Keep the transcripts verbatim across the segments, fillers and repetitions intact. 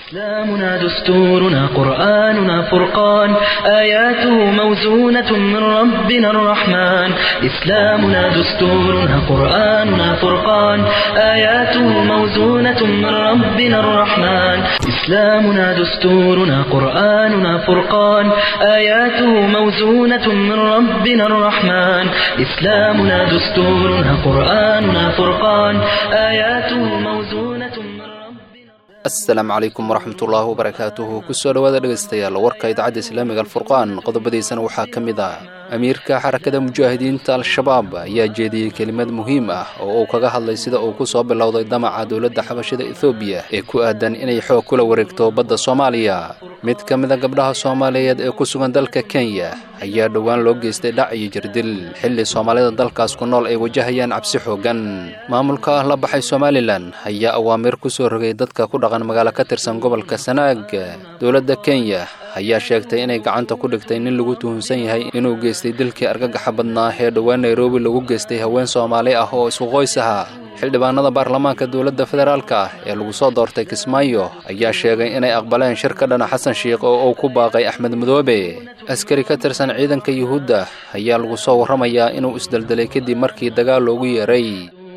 إسلامنا دستورنا قرآننا فرقان آياته موزونة من ربنا الرحمن إسلامنا دستورنا قرآننا فرقان آياته موزونة من ربنا الرحمن إسلامنا دستورنا قرآننا فرقان آياته موزونة من ربنا الرحمن إسلامنا دستورنا قرآننا فرقان آياته موزونة من السلام عليكم ورحمة الله وبركاته كسو dhawaada dhageystayaal warka idaacada islaamiga alfurqaan qodobadiisana waxaa ka mid ah amiirka xarakada mujaahidiinta al-shabaab ayaa jeediyay kelimad muhiim ah oo uu kaga hadlay sida uu ku soo bilowday damaca dawladda xabashida Itoobiya ee ku aadan inay xoog kula wareegto badda Soomaaliya mid ka mid ah gabdhaha Soomaaliyeed ee ku sugan dalka Kenya ayaa dhawaan loo geystay dhac iyo jirdil xilli Soomaalida dalkaas ku nool ay wajahayaan cabsi xoogan maamulka la baxay Somaliland ayaa awaamir ku soo rogay dadka ku dhaqan magaalo ka tirsan gobolka Sanaag dawladda Kenya ayaa sheegtay inay gacanta ku dhigtay nin lagu tuhunsan yahay inuu geystay dilkii argagaxa badnaa ee dhawaan Nairobi lagu geystay haween Soomaali ah oo isku qoys ah xildhibaanada baarlamaanka dawladda federaalka ah ee lagu soo doortay Kismaayo ayaa sheegay inay aqbaleen shirkadana Xasan Sheikh oo uu ku baaqay Axmed Madoobe askari ka tirsan ciidanka Yuhuudda ayaa lagu soo waramayaa inuu isdaldalay kadib markii dagaal loogu yeeray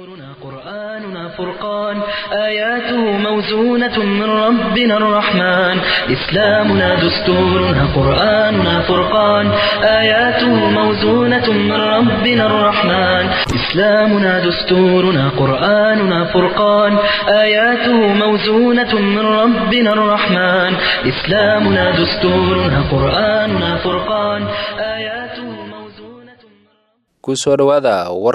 فرقان آياته موزونة من ربنا الرحمن إسلامنا دستورنا قرآننا فرقان آياته موزونة من ربنا الرحمن إسلامنا دستورنا قرآننا فرقان آياته موزونة من ربنا الرحمن إسلامنا دستورنا قرآننا فرقان آياته موزونة كسو dhawaada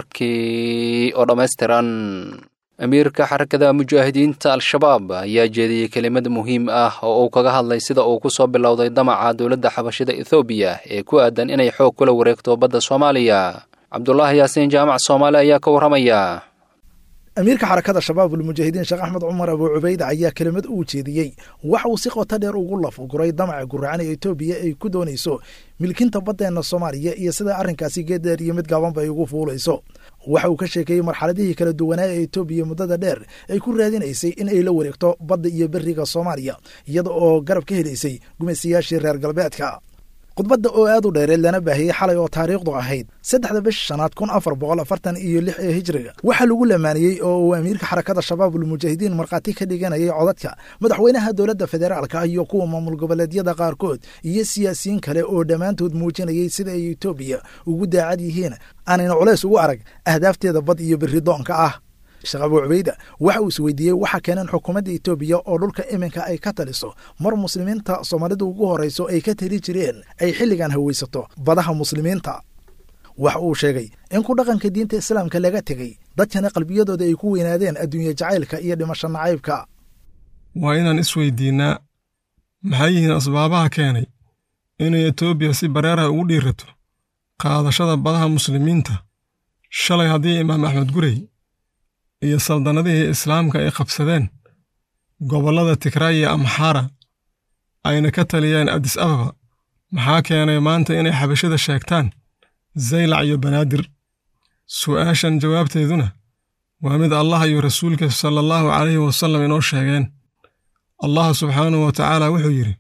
warkii oo dhameystiran amiirka xarakada mujaahidiinta al-shabaab ayaa jeediyay kelimad muhiim ah oo uu kaga hadlay sida uu ku soo bilowday damaca dawladda xabashida Itoobiya ee ku aadan inay xoog kula wareegto badda Soomaaliya Cabdullaahi Yaasiin jaamac Soomaali ayaa ka waramaya amiirka xarakada shabaabul mujaahidiin Sheekh Axmed Umar Abu Ubayda ayaa kelimad uu jeediyay waxa uu si qoto dheer ugu laf guray damaca guracana Itoobiya ay ku doonayso milkinta badda Soomaaliya iyo sida arrinkaasi geedar iyo mid gaaban bay ugu fuulayso waxa uu ka sheekay marxaladihii kala duwanaa ee Itoobiya muddada dheer ay ku raadinaysay in ay la wareegto badda iyo bariga Soomaaliya iyada oo garab ka helaysay gumaysiyaashii reer galbeedka khudbadda oo aad u dheereed lana baahiyay xalay oo taariikhdu ahayd saddexda bish shanaad kun afar boqol afartan iyo lix ee hijriga waxa lagu lamaaniyay oo uu amiirka xarakada shabaabul mujaahidiin marqaati ka dhiganayay codadka madaxweynaha dawladda federaalka iyo kuwa maamul goboleedyada qaarkood iyo siyaasiyiin kale oo dhamaantood muujinayay sida ay Itoobiya ugu daacad yihiin aanayna culays ugu arag ahdaafteeda bad iyo bari doonka ah Sheekh Abu Ubayda waxa uu isweydiiyay waxa keenan xukuumadda Itoobiya oo dhulka iminka ay ka taliso mar muslimiinta Soomaalida ugu horeyso ay ka tali jireen ay xilligan haweysato badaha muslimiinta waxa uu sheegay in ku dhaqanka diinta islaamka laga tagay dadkana qalbiyadooda ay ku weynaadeen adduunyo jacaylka iyo dhimasho nacaybka waa inaan isweydiinaa maxay yihiin asbaabaha keenay inay Itoobiya si bareeraha ugu dhiirato qaadashada badaha muslimiinta shalay haddii Imaam Axmed Gurey iyo saldanadihii islaamka ay qabsadeen gobollada Tigray iyo Amhara ayna ka taliyeen Addis Ababa maxaa keenay maanta inay xabashada sheegtaan Zaylac iyo Banaadir su'aashan jawaabteeduna waa mid Allah iyo rasuulka sallallahu alayhi wa sallam inoo sheegeen Allah subhanahu wa ta'ala wuxuu yiri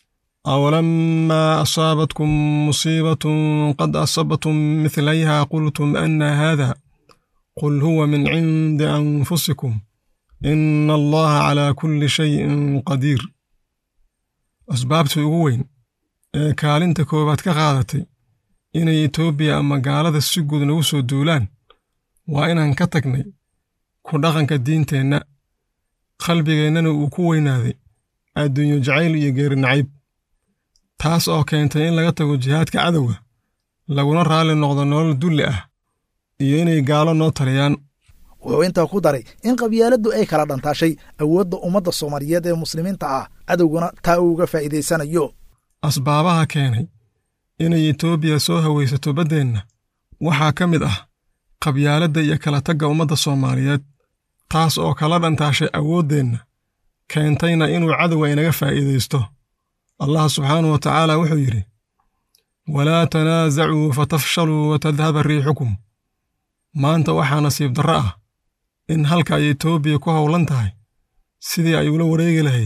awalamma asaabatkum musiibatun qad asabatum mithlaha qultum anna hadha قل هو من عند أنفسكم إن الله على كل شيء قدير أسبابتي ugu weyn ee kaalinta koobaad ka qaadatay inay Itoobiya ama gaalada si guud nagu soo duulaan waa inaan ka tagnay ku dhaqanka diinteenna qalbigeennana uu ku weynaaday adduunyo jacayl iyo geeri nacayb taas oo keentay in laga tago jihaadka cadowga laguna raali noqdo nolol dulli ah iyo inay gaalo noo taliyaan wuxuu intaa ku daray in qabyaaladdu ay kala dhantaashay awoodda ummadda Soomaaliyeed ee muslimiinta ah cadowguna taa uga faa'iideysanayo asbaabaha keenay inay Itoobiya soo haweysato baddeenna waxaa ka mid ah qabyaaladda iyo kala tagga ummadda Soomaaliyeed taas oo kala dhantaashay awooddeenna keentayna inuu cadowga inaga faa'iideysto Allah subhanahu wa ta'ala wuxuu yiri walaa tanaazacuu fatafshaluu wa tadhhaba riixukum maanta waxaa nasiib darro ah in halka ay Itoobiya ku howlan tahay sidii ay ula wareegi lahayd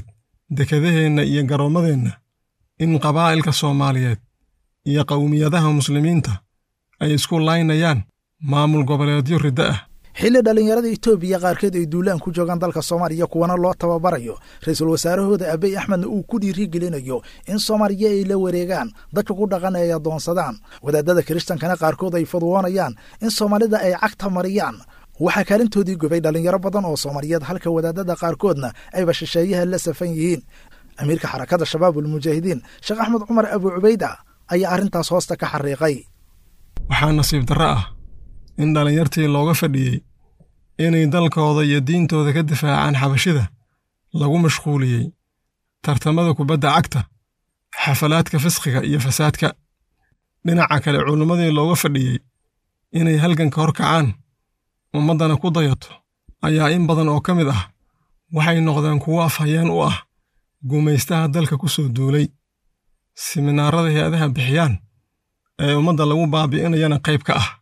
dekedaheenna iyo garoommadeenna in qabaa'ilka Soomaaliyeed iyo qowmiyadaha muslimiinta ay isku laynayaan maamul goboleedyo ridda ah. xilli dhalinyarada Itoobiya qaarkeed ay duulaan ku joogaan dalka Soomaaliya kuwana loo tababarayo ra'iisul wasaarahooda Abiy Ahmed uu ku dhiirigelinayo in Soomaaliya ay la wareegaan dadka ku dhaqanaya doonsadaan wadaadada Kirishtankana qaarkood ay fadwoonayaan in Soomaalida ay cagta mariyaan waxa kaalintoodii gubay dhalinyaro badan oo Soomaaliyeed halka wadaadada qaarkoodna ay bashaashayaha la safan yihiin. amiirka xarakada shabaabul mujaahidiin Sheekh Axmed Cumar Abu Cubayda ayaa arrintaas hoosta ka xariiqay. waxaa nasiib darro ah in dhalinyartii looga fadhiyey inay dalkooda iyo diintooda ka difaacaan xabashida lagu mashquuliyey tartamada kubadda cagta, xafalaadka fisqiga iyo fasaadka. dhinaca kale culimmadii looga fadhiyey inay halganka hor kacaan ummaddana ku dayato ayaa in badan oo ka mid ah waxay noqdeen kuwo afhayeen u ah gumaystaha dalka ku soo duulay. siminaarada hay-adaha bixiyaan ee ummadda lagu baabi'inayana qayb ka ah.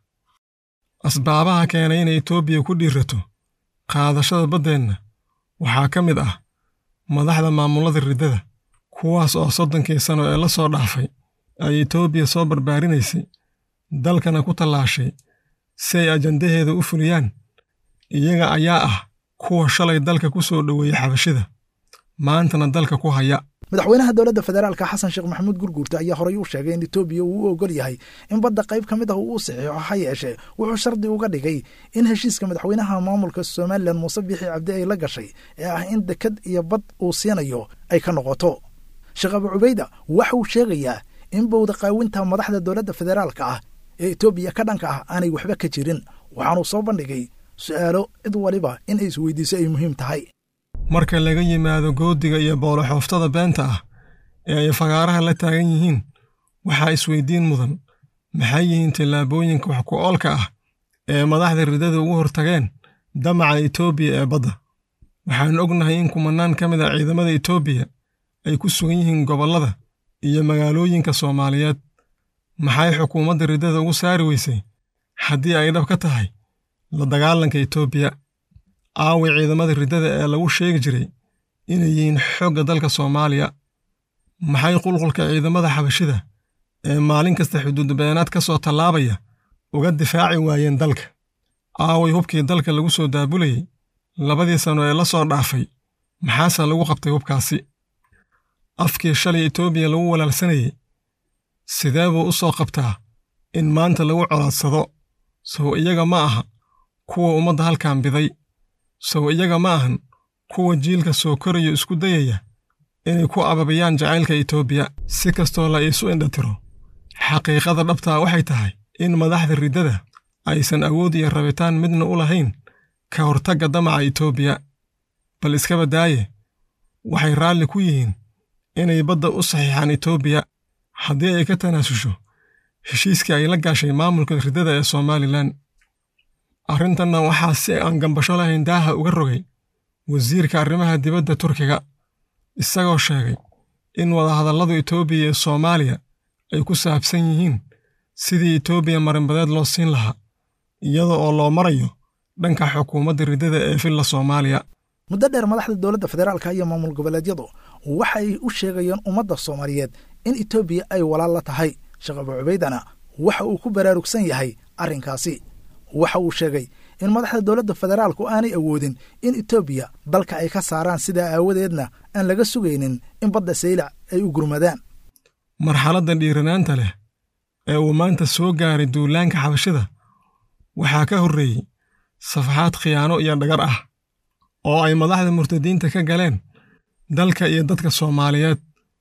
asbaabaha keenay inay Itoobiya ku dhiirato qaadashada baddeenna waxaa ka mid ah madaxda maamulada riddada, kuwaas oo soddonkii sano ee la soo dhaafay ay Itoobiya soo barbaarinaysay dalkana ku tallaashay si ay ajandaheeda u fuliyaan. iyaga ayaa ah kuwa shalay dalka ku soo dhoweeyey xabashida, maantana dalka ku haya. madaxweynaha dowladda federaalka Xasan Sheekh Maxamuud Gurguurta ayaa horay u sheegay in Itoobiya uu ogol yahay in badda qayb ka mid ah uu saxiixo ha yeeshee wuxuu shardi uga dhigay in heshiiska madaxweynaha maamulka Soomaaliland Muuse Biixi Cabdi ay la gashay ee ah in dekad iyo bad uu siinayo ay ka noqoto. Sheekh Abu Cubayda waxa uu sheegayaa in bowda qaawinta madaxda dowladda federaalka ah ee Itoobiya ka dhanka ah aanay waxba ka jirin, waxaanu soo bandhigay su'aalo cid waliba in ay isweydiiso ay muhiim tahay. marka laga yimaado goodiga iyo booloxooftada beenta ah ee ay fagaaraha la taagan yihiin, waxaa isweydiin mudan maxay yihiin tallaabooyinka wax ku oolka ah ee madaxda riddada ugu hortageen damaca Itoobiya ee badda. waxaan ognahay in kumanaan ka mid ah ciidamada Itoobiya ay ku sugan yihiin gobollada iyo magaalooyinka Soomaaliyeed. maxay xukuumadda riddada ugu saari weysay haddii ay dhab ka tahay la dagaalanka Itoobiya? aawi ciidamada riddada ee lagu sheegi jiray inay yihiin xoogga dalka Soomaaliya? maxay qulqulka ciidamada xabashida ee maalin kasta xuduud beenaad ka soo tallaabaya uga difaaci waayeen dalka? aaway hubkii dalka lagu soo daabulayey labadii sano ee la soo dhaafay, maxaase lagu qabtay hubkaasi? afkii shalay Itoobiya lagu walaalsanayey sidee buu u soo qabtaa in maanta lagu colaadsado? sow iyaga ma aha kuwa ummadda halkan biday? sow iyaga ma ahan kuwa jiilka soo korayo isku dayaya inay ku ababiyaan jacaylka Itoobiya? si kastoo la iisu indhatiro, xaqiiqada dhabtaa waxay tahay in madaxda riddada aysan awood iyo rabitaan midna u lahayn ka hortagga damaca Itoobiya, bal iska badaaye waxay raalli ku yihiin inay badda u saxiixaan Itoobiya haddii ay ka tanaasusho heshiiskii ay la gaashay maamulka riddada ee Somaliland. arrintanna waxaa si aan gambasho lahayn daaha uga rogay wasiirka arrimaha dibadda Turkiga, isagoo sheegay in wadahadalladu Itoobiya iyo Soomaaliya ay ku saabsan yihiin sidii Itoobiya marinbadeed loo siin lahaa iyada oo loo marayo dhanka xukuumadda riddada ee filla Soomaaliya. muddo dheer madaxda dowladda federaalka iyo maamul goboleedyadu waxa ay u sheegayeen ummadda Soomaaliyeed in Itoobiya ay walaal la tahay. Sheekh Abu Cubaydana waxa uu ku baraarugsan yahay arrinkaasi. waxa uu sheegay in madaxda dowladda federaalku aanay awoodin in Itoobiya dalka ay ka saaraan, sidaa aawadeedna aan laga sugaynin in badda saylac ay u gurmadaan. marxaladda dhiiranaanta leh ee uu maanta soo gaaray duulaanka xabashida waxaa ka horreeyey safaxaad khiyaano iyo dhagar ah oo ay madaxda murtadiinta ka galeen dalka iyo dadka Soomaaliyeed,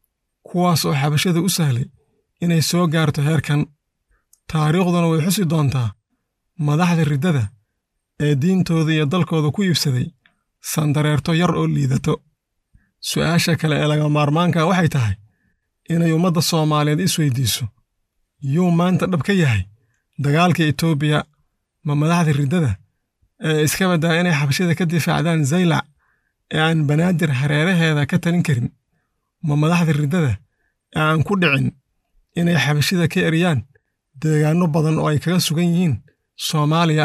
kuwaas oo xabashida u sahlay inay soo gaarto heerkan. taariikhduna way xusi doontaa madaxda riddada ee diintooda iyo dalkooda ku iibsaday sandareerto yar oo liidato. su'aasha kale ee laga maarmaanka waxay tahay inay ummadda Soomaaliyeed isweydiiso yuu maanta dhab ka yahay dagaalka Itoobiya? ma madaxda riddada ee iska badaa inay xabashida ka difaacdaan Zaylac ee aan banaadir hareeraheeda ka talin karin? ma madaxda riddada ee aan ku dhicin inay xabashida ka eriyaan deegaanno badan oo ay kaga sugan yihiin Soomaaliya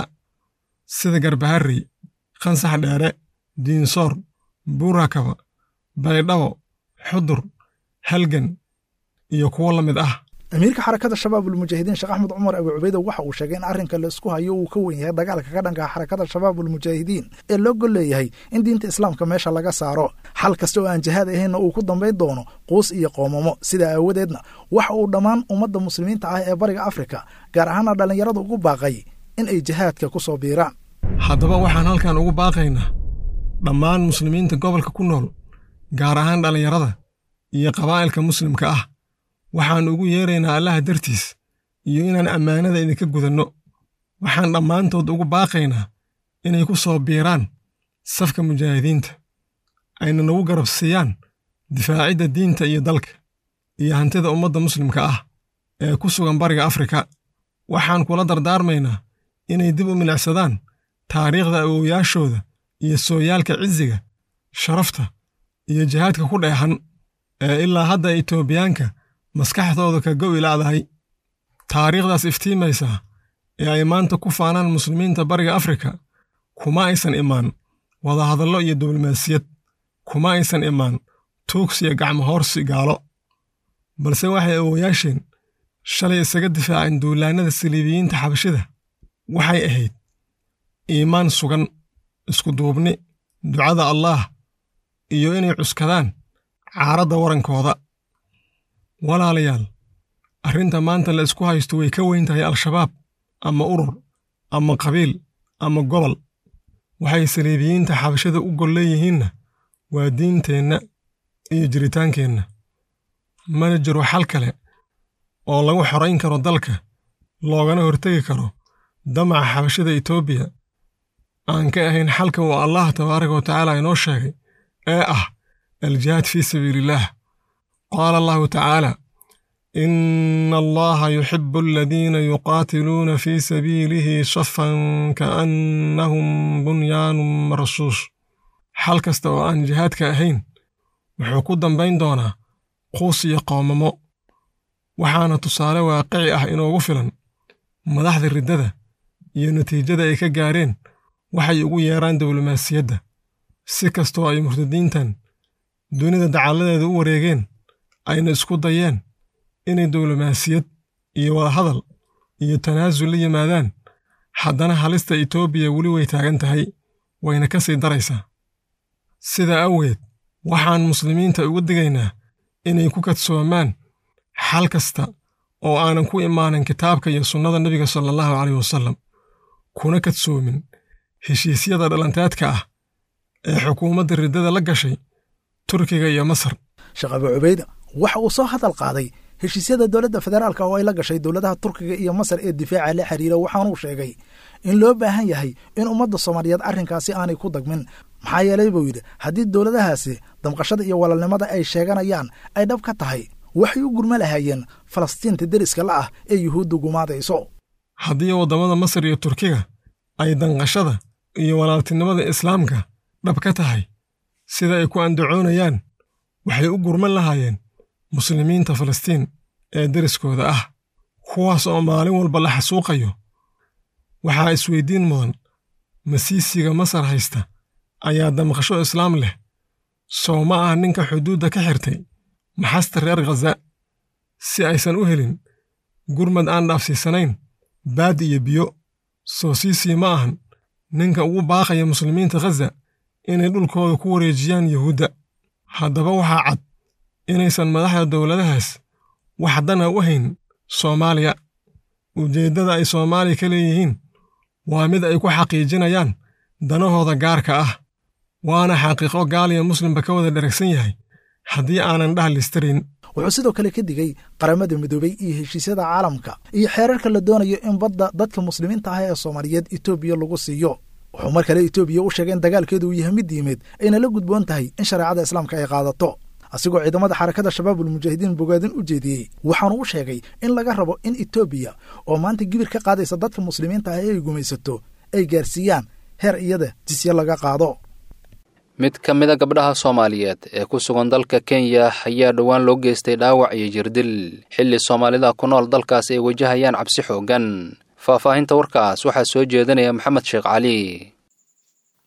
sida Garbaharey, Qansax Dheere, Diinsoor, Buurakaba, Baydhabo, xudur halgan iyo kuwo la mid ah. amiirka xarakada shabaabul mujaahidiin sheekh axmed cumar abu cubayda waxa uu sheegay in arrinka la isku hayo uu ka weyn yahay dagaalka ka dhanka xarakada shabaabul mujaahidiin ee loo gol leeyahay in diinta islaamka meesha laga saaro xal kasta oo aan jihaad ahaynna uu ku dambayn doono quus iyo qoomamo. sidaa aawadeedna waxa uu dhammaan ummadda muslimiinta ah ee bariga afrika gaar ahaana dhallinyarada ugu baaqay in ay jihaadka ku soo biiraan. haddaba waxaan halkan ugu baaqaynaa dhammaan muslimiinta gobolka ku nool gaar ahaan dhallinyarada iyo qabaa'ilka muslimka ah. waxaan ugu yeeraynaa allaha dartiis iyo inaan ammaanada idinka gudanno. waxaan dhammaantood ugu baaqaynaa inay ku soo biiraan safka mujaahidiinta, ayna nagu garab siiyaan difaacidda diinta iyo dalka iyo hantida ummadda muslimka ah ee ku sugan bariga afrika. waxaan kula dardaarmaynaa inay dib u milicsadaan taariikhda awowyaashooda iyo sooyaalka ciziga, sharafta iyo jihaadka ku dheehan ee ilaa hadda Itoobiyaanka maskaxdooda ka go'i la'dahay. taariikhdaas iftiimaysa ee ay maanta ku faanaan muslimiinta bariga afrika kuma aysan imaan wadahadallo iyo diblomaasiyad, kuma aysan imaan tuugsi iyo gacmo hoorsi gaalo, balse waxay awooyaasheen shalay isaga difaaceen duulaannada saliibiyiinta xabashida. waxay ahayd iimaan sugan, isku duubni, ducada allaah iyo inay cuskadaan caaradda warankooda. walaalayaal, arrinta maanta la isku haysto way ka weyn tahay al-shabaab ama urur ama qabiil ama gobol. waxay saliibiyiinta xabashada u gol leeyihiinna waa diinteenna iyo jiritaankeenna. mana jiro xal kale oo lagu xorayn karo dalka loogana hortegi karo damaca xabashada Itoobiya aan ka ahayn xalka uu allah tabaaraka wa tacaala inoo sheegay ee ah aljihaad fii sabiilillaah. qaala allahu tacaala ina allaha yuxibu aladiina yuqaatiluuna fii sabiilihi safan kaannahum bunyaanun marsuus. xal kasta oo aan jihaadka ahayn wuxuu ku dambayn doonaa quus iyo qoomamo. waxaana tusaale waaqici ah inoogu filan madaxda riddada iyo natiijada ay ka gaareen waxay ugu yeeraan diblomaasiyadda. si kastoo ay murtadiintan dunida dacalladeeda u wareegeen ayna isku dayeen inay diblomaasiyad iyo wadahadal iyo tanaasul la yimaadaan, haddana halista Itoobiya weli way taagan tahay, wayna ka sii daraysaa. sidaa awgeed waxaan muslimiinta ugu digaynaa inay ku kadsoomaan xal kasta oo aanan ku imaanin kitaabka iyo sunnada nebiga sala allahu calayh wasallam, kuna kadsoomin heshiisyada dhalanteedka ah ee xukuumadda riddada la gashay Turkiga iyo Masar. sheekh abu cubayda waxa uu soo hadal qaaday heshiisyada dowladda federaalka oo ay la gashay dowladaha Turkiga iyo Masar ee difaaca la xiriira. waxaanuu sheegay in loo baahan yahay in ummadda Soomaaliyeed arrinkaasi aanay ku dagmin. maxaa yeelay buu yidhi haddii dowladahaasi damqashada iyo walaalnimada ay sheeganayaan ay dhab ka tahay, waxay u gurma lahaayeen Falastiinta deriska la ah ee yuhuuddu gumaadayso. haddii waddamada Masar iyo Turkiga ay danqashada iyo walaaltinimada islaamka dhab ka tahay sida ay ku andacoonayaan, waxay u gurman lahaayeen muslimiinta Falastiin ee deriskooda ah, kuwaas oo maalin walba la xasuuqayo. waxaa isweydiin mudan, masiisiga Masar haysta ayaa damqasho islaam leh, soo ma ah ninka xuduudda ka xirtay maxasta reer Ghaza si aysan u helin gurmad aan dhaafsiisanayn baad iyo biyo. soo siisii ma ahan ninka ugu baaqaya muslimiinta Ghaza inay dhulkooda ku wareejiyaan Yuhuudda. haddaba waxaa cad inaysan madaxda dowladahaas wax dana u hayn Soomaaliya. ujeeddada ay Soomaaliya ka leeyihiin waa mid ay ku xaqiijinayaan danahooda gaarka ah, waana xaqiiqo gaal iyo muslimba ka wada dheragsan yahay haddii aanan dhahlistirin. wuxuu sidoo kale ka digay qaramada midoobay iyo heshiisyada caalamka iyo xeerarka la doonayo in badda dadka muslimiinta ah ee Soomaaliyeed Itoobiya lagu siiyo. wuxuu mar kale Itoobiya u sheegay in dagaalkeedu uu yahay mid diimeed ayna la gudboon tahay in shareecada islaamka ay qaadato. asigoo ciidamada xarakada shabaabul mujaahidiin bogaadin u jeediyey, waxaanu u sheegay in laga rabo in Itoobiya oo maanta gibir ka qaadaysa dadka muslimiinta ah ee ay gumaysato ay gaarsiiyaan heer iyada jisya laga qaado. mid ka mid a gabdhaha Soomaaliyeed ee ku sugan dalka Kenya ayaa dhowaan loo geystay dhaawac iyo jirdil xilli Soomaalida ku nool dalkaas ay wajahayaan cabsi xoogan. faahfaahinta warkaas waxaa soo jeedinaya Maxamed Sheekh Cali.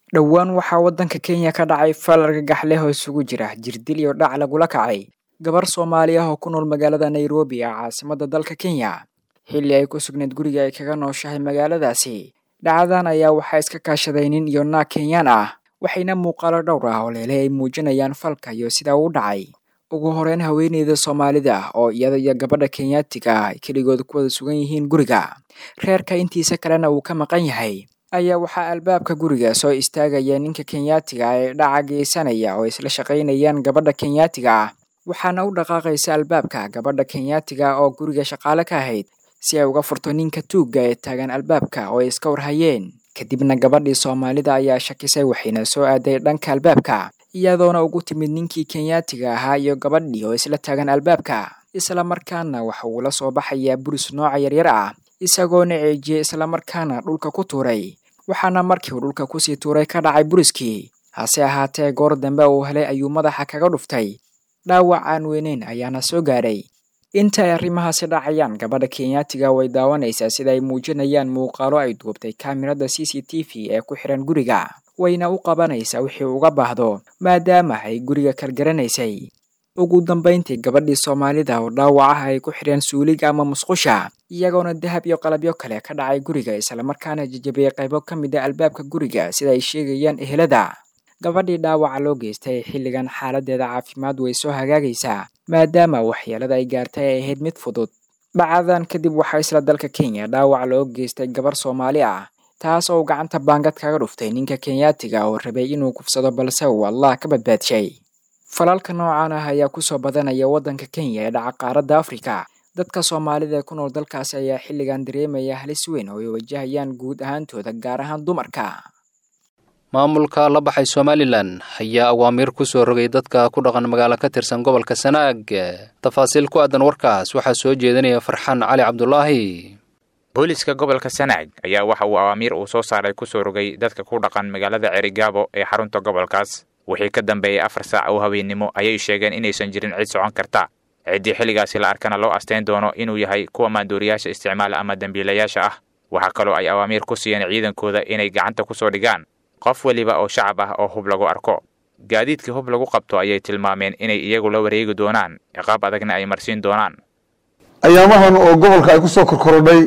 dhowaan waxaa waddanka Kenya ka dhacay fal argagax leh oo isugu jira jirdil iyo dhac lagula kacay gabar Soomaali ah oo ku nool magaalada Nairobi ee caasimadda dalka Kenya xilli ay ku sugnayd guriga ay kaga nooshahay magaaladaasi. dhacdadan ayaa waxaa iska kaashaday nin iyo naag Kenyan ah waxayna muuqaalo dhowr ah oo leelay ay muujinayaan falka iyo sida uu dhacay. ugu horeyn haweeneyda Soomaalida oo iyada iyo gabadha Kenyaatiga ay kaligood ku wada sugan yihiin guriga reerka intiisa kalena uu ka maqan yahay ayaa waxaa albaabka guriga soo istaagaya ninka Kenyaatiga ee dhaca geysanaya oo isla shaqaynayaan gabadha Kenyaatiga waxaana u dhaqaaqaysa albaabka gabadha Kenyaatiga oo guriga shaqaale ka ahayd si ay uga furto ninka tuugga ee taagan albaabka oo iska warhayeen. kadibna gabadhii Soomaalida ayaa shakisay waxayna soo aaday dhanka albaabka iyadoona ugu timid ninkii Kenyaatiga ahaa iyo gabadhii oo isla taagan albaabka isla markaana waxa uu la soo baxayaa buris nooca yaryar ah isagoona ceejiyay isla markaana dhulka ku tuuray waxaana markii uu dhulka ku sii tuuray ka dhacay buriskii hase ahaatee goor dambe uu helay ayuu madaxa kaga dhuftay dhaawac aan weynayn ayaana soo gaaray. inta ay arrimahaasi dhacayaan gabadha Kenyaatiga way daawanaysaa sida ay muujinayaan muuqaalo ay duubtay kaamirada C C T V ee ku xiran guriga wayna u qabanaysaa wixii uga baahdo maadaama ay guriga kalgaranaysay. ugu dambeyntii gabadhii Soomaalida oo dhaawac ah ay ku xireen suuliga ama musqusha iyagoona dahab iyo qalabyo kale ka dhacay guriga isla markaana jajabiyay qaybo ka mid ah albaabka guriga sida ay sheegayaan ehelada. gabadhii dhaawaca loo geystay xilligan xaaladeeda caafimaad way soo hagaagaysaa maadaama waxyeelada ay gaartay ay ahayd mid fudud. dhacdadan kadib waxaa isla dalka Kenya dhaawac loo geystay gabar Soomaali ah taas oo gacanta baangad kaga dhuftay ninka Kenyaatiga oo rabay inuu kufsado balse uu Allah ka badbaadshay. falalka noocan ah ayaa ku soo badanaya waddanka Kenya ee dhaca qaaradda Afrika. dadka Soomaalida ku nool dalkaas ayaa xilligan dareemaya halis weyn oo ay wajahayaan guud ahaantooda gaar ahaan dumarka. maamulka la baxay Somaliland ayaa awaamiir ku soo rogay dadka ku dhaqan magaalo ka tirsan gobolka Sanaag. tafaasiil ku aadan warkaas waxaa soo jeedinaya Farxaan Cali Cabdullaahi. booliska gobolka Sanaag ayaa waxa uu awaamiir uu soo saaray ku soo rogay dadka ku dhaqan magaalada Cerigabo ee xarunta gobolkaas. wixii ka dambeeyay afar saac oo habeenimo ayay sheegeen inaysan jirin cid socon karta ciidii xilligaasi la arkana loo asteen doono inuu yahay kuwa maandooriyaasha isticmaal ama dambiilayaasha ah. waxa kaloo ay awaamiir ku siiyeen ciidankooda inay gacanta ku soo dhigaan qof waliba oo shacab ah oo hub lagu arko. gaadiidkii hub lagu qabto ayay tilmaameen inay iyagu la wareegi doonaan ciqaab adagna ay marsiin doonaan. ayaamahan oo gobolka ay ku soo korkorodhay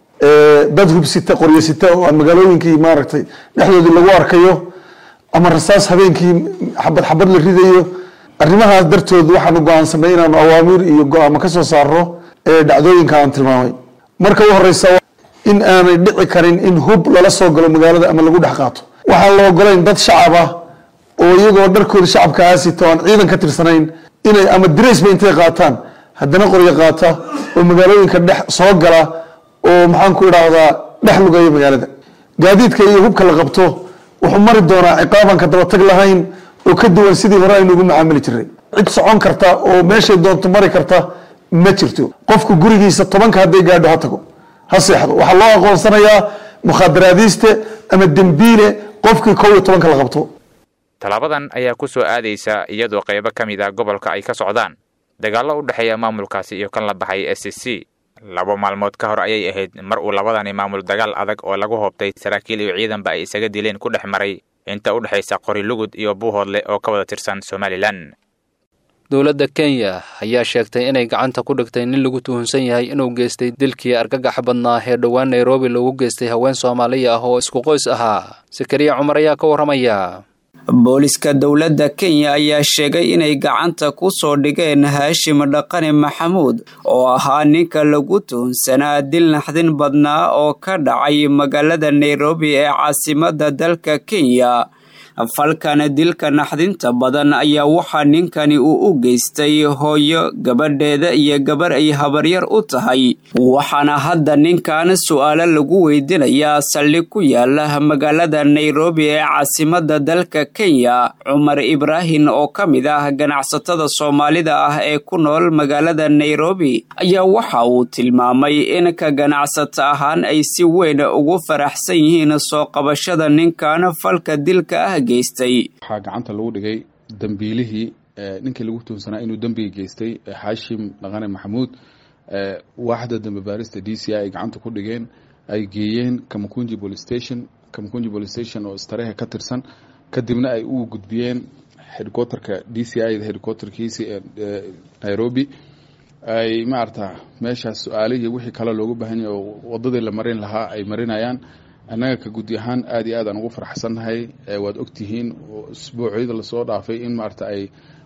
dad hubsita qoryasita oo aan magaalooyinkii maaragtay dhexdoodii lagu arkayo ama rasaas habeenkii xabad xabad la ridayo. arrimahaas dartood waxaanu go'aansanay inaanu awaamiir iyo go'aamo ka soo saarno ee dhacdooyinka aan tilmaamay. marka u horeysa in aanay dhici karin in hub lala soo galo magaalada ama lagu dhex qaato. waxaan la ogolayn dad shacab ah oo iyagoo dharkooda shacabka aasita oo aan ciidan ka tirsanayn inay ama diraysba intay qaataan haddana qoryo qaata oo magaalooyinka dhex soo gala oo maxaan ku idhaahdaa dhex lugaya magaalada. gaadiidka iyo hubka la qabto wuxuu mari doonaa ciqaaban ka daba tag lahayn oo ka duwan sidii hore aynu ugu macaamili jiray. cid socon karta oo meeshay doonto mari karta ma jirto. qofku gurigiisa tobanka hadday gaadho ha tago ha seexdo. waxaa loo aqoonsanayaa mukhaadaraadiiste ama dembiile qofkii kow iyo tobanka la qabto. talaabadan ayaa ku soo aadaysa iyadoo qaybo ka mid ah gobolka ay ka socdaan dagaallo u dhexeeya maamulkaasi iyo kan la baxay S C C. laba maalmood ka hor ayay ahayd mar uu labadani maamul dagaal adag oo lagu hoobtay saraakiil iyo ciidanba ay isaga dileen ku dhex maray inta u dhaxaysa Qori Lugud iyo Buuhoodle oo ka wada tirsan Somaliland. dowladda Kenya ayaa sheegtay inay gacanta ku dhigtay nin lagu tuhunsan yahay inuu geystay dilkii argagax badnaa ee dhowaan Nairobi lagu geystay haween Soomaali ah oo isku qoys ahaa. Sakariya Cumar ayaa ka waramaya. booliska dowladda Kenya ayaa sheegay inay gacanta ku soo dhigeen Haashim Dhaqane Maxamuud oo ahaa ninka lagu tuhunsanaa dil naxdin badnaa oo ka dhacay magaalada Nairobi ee caasimadda dalka Kenya. falkan dilka naxdinta badan ayaa waxa ninkani uu u geystay hooyo gabadheeda iyo gabar ay habaryar u tahay waxaana hadda ninkan su'aalo lagu weydiinayaa saldhig ku yaala magaalada Nairobi ee caasimadda dalka Kenya. Cumar Ibrahim oo ka mid ah ganacsatada Soomaalida ah ee ku nool magaalada Nairobi ayaa waxa uu tilmaamay in ka ganacsata ahaan ay si weyn ugu faraxsan yihiin soo qabashada ninkan falka dilka ah geystay. waxaa gacanta lagu dhigay dambiilihii ninkii lagu tuhunsanaa inuu dambiga geystay Haashim Dhaqane Maxamuud. waaxda dambi baarista D C I ay gacanta ku dhigeen ay geeyeen Kamakunji Police Station Kamkunji police station oo Starehe ka tirsan kadibna ay u gudbiyeen headquarterka D C I headquarterkiisa ee Nairobi ay maarta meesha su'aalaha wixii kala loogu baahan yahay wadadii la marin lahaa ay marinayaan anaga ka gudi ahaan aad iyo aad aan ugu faraxsanahay waad ogtihiin usbuuciyada la soo dhaafay in maarta ay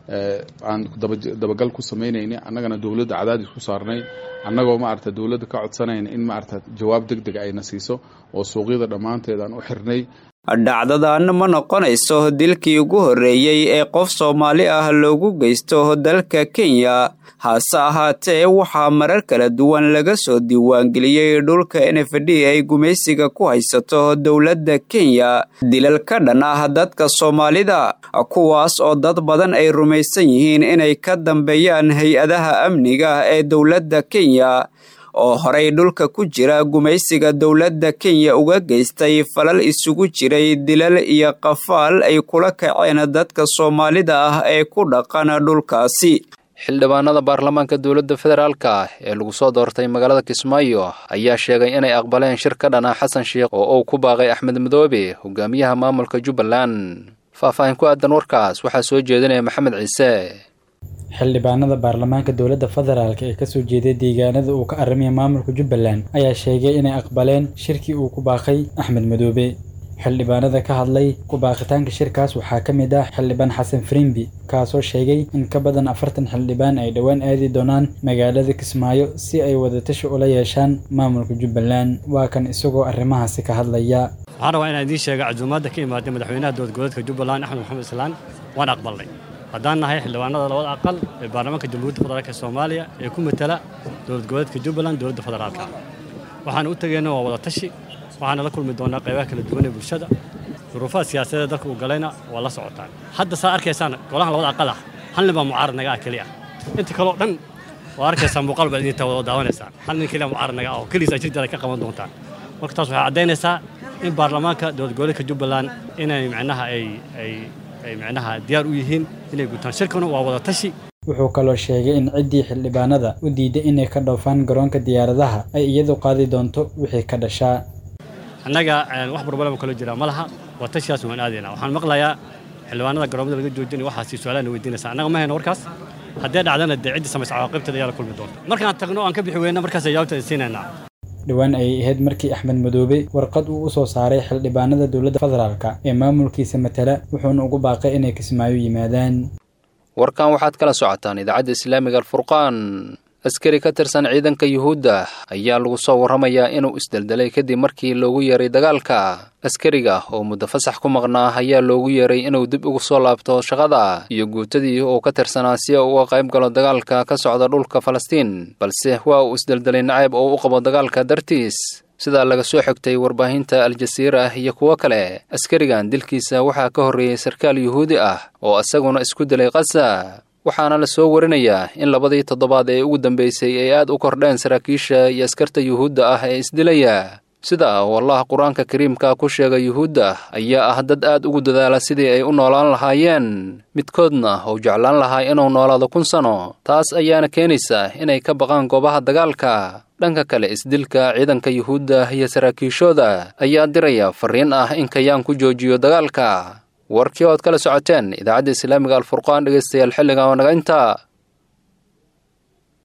aan dabagal ku sameeynayna annagana dawladda cadaadis ku saarnay annagoo maarta dawladda ka codsanayna in maarta jawaab degdeg ay na siiso oo suuqyada dhamaanteed aan u xirnay dhacdadan ma noqonayso dilkii ugu horeeyay ee qof Soomaali ah loogu geysto dalka Kenya hase ahaatee waxaa marar kala duwan laga soo diiwaangeliyay dhulka N F D ay gumeysiga ku haysato dawladda Kenya dilal ka dhan ah dadka Soomaalida kuwaas oo dad badan ay rumaysan yihiin inay ka dambeeyaan hay'adaha amniga ee dawladda Kenya oo horay dhulka ku jira gumeysiga dawladda Kenya uga geystay falal isugu jiray dilal iyo qafaal ay kula kaceen dadka Soomaalida ah ee ku dhaqan dhulkaasi. xildhibaanada baarlamaanka dawladda federaalka ee lagu soo doortay magaalada Kismaayo ayaa sheegay inay aqbaleen shir ka dhan ah Xasan Sheekh oo uu ku baaqay Axmed Madoobe hogaamiyaha maamulka Jubbaland. faahfaahin ku aadan warkaas waxaa soo jeedinaya Maxamed Ciise. xildhibaanada baarlamaanka dawladda federaalka ee ka soo jeeday deegaanada uu ka arrimay maamulka Jubbaland ayaa sheegay inay aqbaleen shirkii uu ku baaqay Axmed Madoobe. xildhibaanada ka hadlay ku baaqitaanka shirkaas waxaa ka mid ah xildhibaan Xasan Frimbi kaasoo sheegay in ka badan afartan xildhibaan ay dhawaan aadi doonaan magaalada Kismaayo si ay wadatashi ula yeeshaan maamulka Jubbaland. waa kan isagoo arrimahaasi ka hadlaya. waxaan rabaa inaan idiin sheego cajuumaadda ka imaaday madaxweynaha dowlad goboleedka Jubbaland Axmed Maxamed Islaan waan aqbalnay haddaan nahay xildhibaanada labada aqal ee baarlamaanka jamhuuriyadda federaalka Soomaaliya ee ku matala dowlad goboleedka Jubbaland dowladda federaalka. waxaan u tageynaa waa wadatashi waxaana la kulmi doonaa qaybaha kala duwan ee bulshada duruufaha siyaasadeed dalka uu galayna waa la socotaan. hadda saa arkaysaan golaha labada aqal ah hal nin baa mucaarad naga ah kaliya inta kale oo dhan waa arkaysaan muuqaal baad idin wada daawanaysaan hal nin kaliya mucaarad naga ah oo kaliya jirjada ka qaban doontaan. marka taas waxay cadeynaysaa in baarlamaanka dowlad goboleedka Jubbaland inay macnaha ay ay ay macnaha diyaar u yihiin inay gutaan shirkana waa wada tashi. wuxuu kaloo sheegay in ciddii xildhibaanada u diiday inay ka dhoofaan garoonka diyaaradaha ay iyadu qaadi doonto wixii ka dhashaa. annaga wax problem kale jira ma laha waa tashiyaas waan aadayna waxaan maqlayaa xildhibaanada garoomada laga joojinay waxa si su'aalaha weydiinaysa annaga ma hayno warkaas haddii dhacdana ciddi samaysa caaqibteeda ayaa la kulmi doonta markaan tagno aan ka bixi weyna markaas jawaabta siinayna. dhawaan ay ahayd markii Axmed Madoobe warqad uu u soo saaray xildhibaanada dawladda federaalka ee maamulkiisa matala wuxuuna ugu baaqay inay Kismaayo yimaadaan. warkan waxaad kala socotaan idaacadda Islaamiga Al-Furqaan. askari ka tirsan ciidanka Yuhuudda ayaa lagu soo waramayaa inuu isdaldalay kadib markii loogu yeeray dagaalka. askariga oo muddo fasax ku maqnaa ayaa loogu yeeray inuu dib ugu soo laabto shaqada iyo guutadii uu ka tirsanaa si uu uga qayb galo dagaalka ka socda dhulka Falastiin balse waa uu isdaldalay nacayb oo u qabo dagaalka dartiis sida laga soo xigtay warbaahinta Al Jazeera iyo kuwa kale. askarigan dilkiisa waxaa ka horreeyay sarkaal Yuhuudi ah oo asaguna isku dilay Gaza waxaana la soo warinayaa in labadii toddobaad ee ugu dambeysay ay aad u kordheen saraakiisha iyo askarta Yuhuudda ah ee isdilaya. sida Allah Quraanka Kariimka ku sheegay Yuhuudda ayaa ah dad aad ugu dadaala sidii ay u noolaan lahaayeen midkoodna oo jeclaan lahaa inuu noolaado kun sano. taas ayaana keenaysa inay ka baqaan goobaha dagaalka. dhanka kale isdilka ciidanka Yuhuudda iyo saraakiishooda ayaa diraya fariin ah in kayaan ku joojiyo dagaalka. warkii ood kala socoteen idaacadda Islaamiga Al-Furqaan dhageystayaal xilliga oo naga inta